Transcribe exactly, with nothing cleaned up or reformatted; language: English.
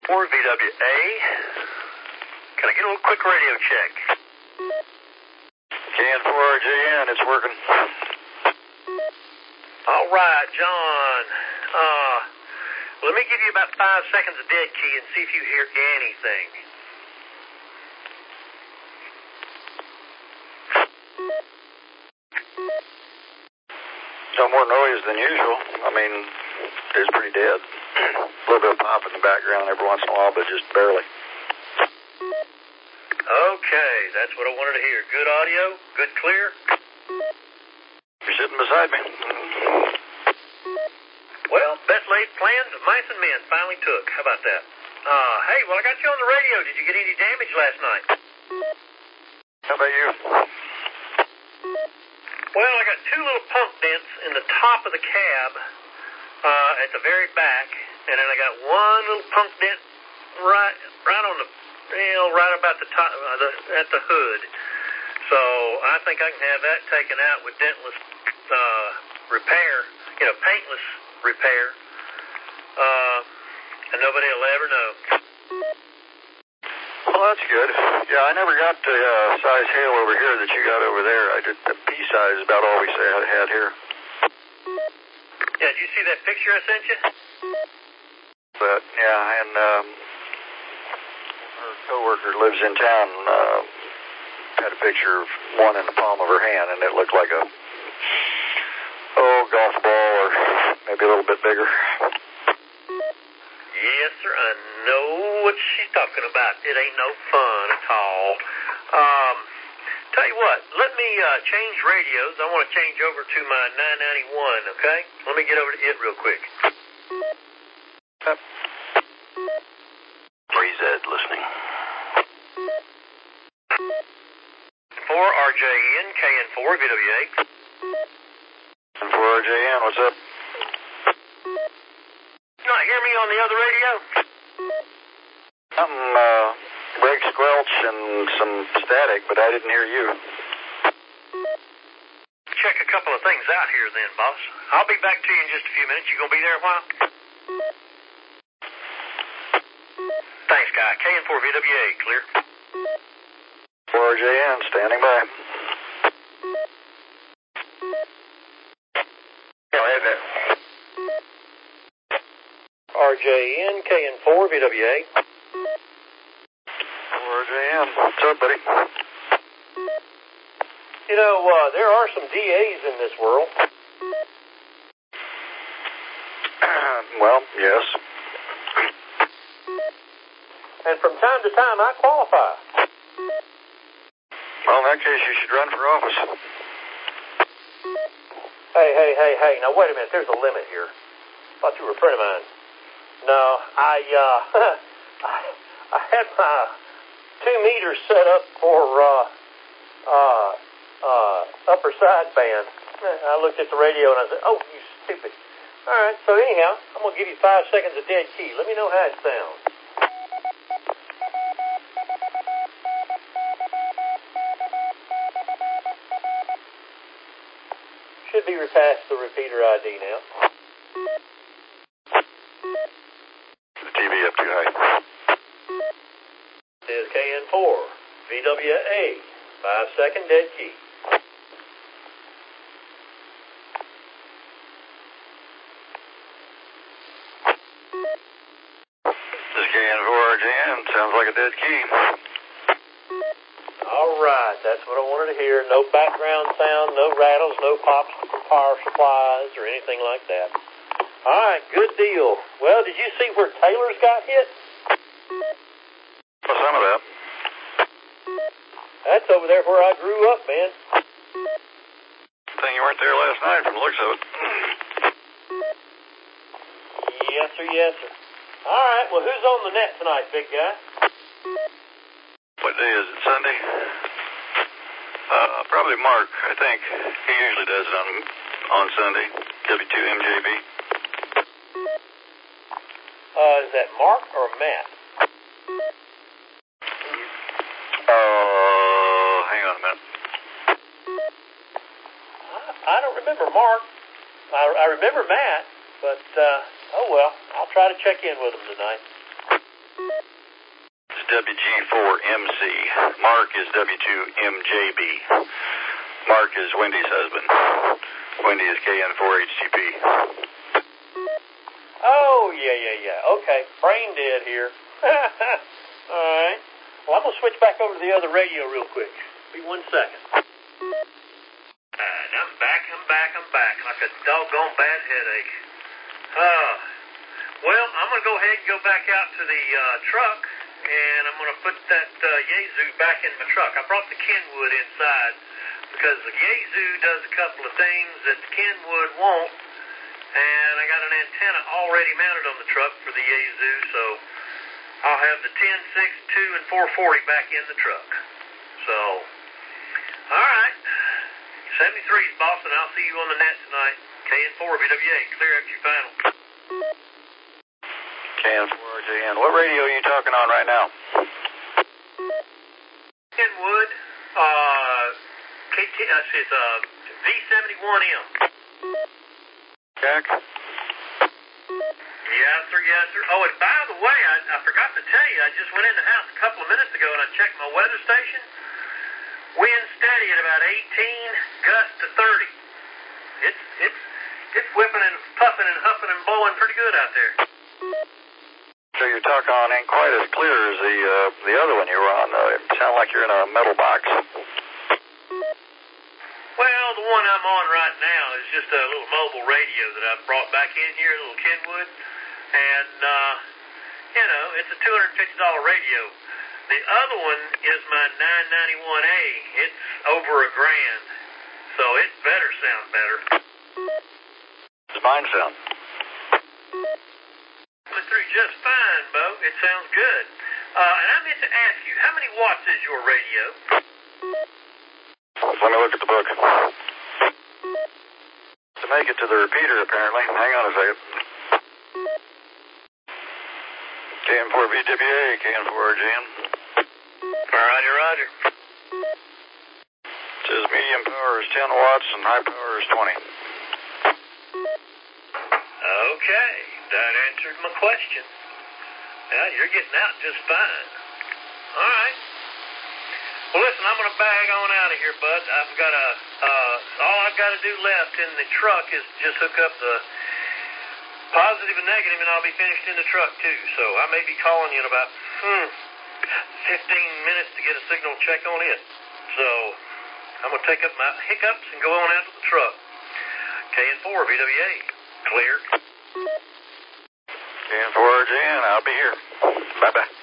four V W A. Can I get a little quick radio check? K N four R J N, it's working. All right, John. Uh, let me give you about five seconds of dead key and see if you hear anything. No more noise than usual. I mean, it's pretty dead. A little bit of pop in the background every once in a while, but just barely. Okay, that's what I wanted to hear. Good audio? Good clear? You're sitting beside me. Well, best laid plans of mice and men finally took. How about that? Uh, hey, well, I got you on the radio. Did you get any damage last night? How about you? Well, I got two little pump dents in the top of the cab uh, at the very back, and then I got one little pump dent right right on the, you know, right about the top, uh, the, at the hood. So I think I can have that taken out with dentless uh, repair, you know, paintless repair, uh, and nobody will ever know. Well, that's good. Yeah, I never got the uh, size hail over here that you got over there. I did the pea size is about all we had, had here. Yeah, did you see that picture I sent you? But yeah, and um, her coworker lives in town. Uh, had a picture of one in the palm of her hand, and it looked like a oh golf ball, or maybe a little bit bigger. Yes, sir, I know what she's talking about. It ain't no fun at all. Um, tell you what, let me uh, change radios. I want to change over to my nine ninety-one, okay? Let me get over to it real quick. Yep. three Z listening. four R J N, K N four V W A. And four R J N, what's up? Not hear me on the other radio? Something, uh, brake squelch and some static, but I didn't hear you. Check a couple of things out here then, boss. I'll be back to you in just a few minutes. You gonna be there a while? Thanks, guy. K N four V W A, clear. four R J N, standing by. Go ahead there. R J N, K N four V W A. four R J N, what's up, buddy? You know, uh, there are some D As in this world. Well, yes. And from time to time, I qualify. Well, in that case, you should run for office. Hey, hey, hey, hey, now wait a minute. There's a limit here. Thought you were a friend of mine. No, I, uh, I, I had my two meters set up for, uh, uh, uh, upper sideband. I looked at the radio and I said, oh, you stupid. All right, so anyhow, I'm going to give you five seconds of dead key. Let me know how it sounds. Should be past the repeater I D now. The T V up too high. This is K N four V W A, five second dead key. This is K N four R J N, sounds like a dead key. All right, that's what I wanted to hear. No background sound, no rattles, no pops from power supplies or anything like that. All right, good deal. Well, did you see where Taylor's got hit? Well, some of that. That's over there where I grew up, man. Thing you weren't there last night from the looks of it. Yes, sir, yes, sir. All right, well, who's on the net tonight, big guy? What day is it, Sunday? Uh, probably Mark, I think. He usually does it on on Sunday. W two M J B. Uh, is that Mark or Matt? Uh, hang on a minute. I, I don't remember Mark. I, I remember Matt, but, uh, oh well, I'll try to check in with him tonight. W G four M C. Mark is W two M J B. Mark is Wendy's husband. Wendy is K N four H T P. Oh, yeah, yeah, yeah. Okay, brain dead here. All right. Well, I'm going to switch back over to the other radio real quick. Be one second. And I'm back, I'm back, I'm back. Like a doggone bad headache. Uh, well, I'm going to go ahead and go back out to the uh, truck, and I'm going to put that uh, Yaesu back in my truck. I brought the Kenwood inside because the Yaesu does a couple of things that the Kenwood won't, and I got an antenna already mounted on the truck for the Yaesu, so I'll have the ten, six, two, and four forty back in the truck. So, all right. seventy-threes, boss, and I'll see you on the net tonight. K N four V W A, clear after your final. K N four R J N. What radio are you talking on right now? Kenwood, uh, K T, uh, it's uh, V seventy-one M. Jack? Yes, sir, yes, sir. Oh, and by the way, I, I forgot to tell you, I just went in the house a couple of minutes ago and I checked my weather station. Wind steady at about eighteen, gust to thirty. It's it's it's whipping and puffing and huffing and blowing pretty good out there. So your talk on ain't quite as clear as the uh, the other one you were on. Uh, it sounded like you're in a metal box. Well, the one I'm on right now is just a little mobile radio that I brought back in here, a little Kenwood, and uh, you know, it's a two hundred fifty dollar radio. The other one is my nine ninety-one A. It's over a grand, so it better sound better. Does mine sound? Went through just fine, Bo. It sounds good. Uh, and I meant to ask you, how many watts is your radio? Let me look at the book. To make it to the repeater, apparently. Hang on a second. K N four V W A, K N four R J N. Roger, roger. It says medium power is ten watts and high power is twenty. Okay, that answered my question. Yeah, you're getting out just fine. All right. Well, listen, I'm going to bag on out of here, bud. I've got a, uh, all I've got to do left in the truck is just hook up the positive and negative, and I'll be finished in the truck, too. So I may be calling you in about, hmm, fifteen minutes to get a signal check on it. So I'm going to take up my hiccups and go on out to the truck. K N four V W A, clear. K N four R J N, I'll be here. Bye-bye.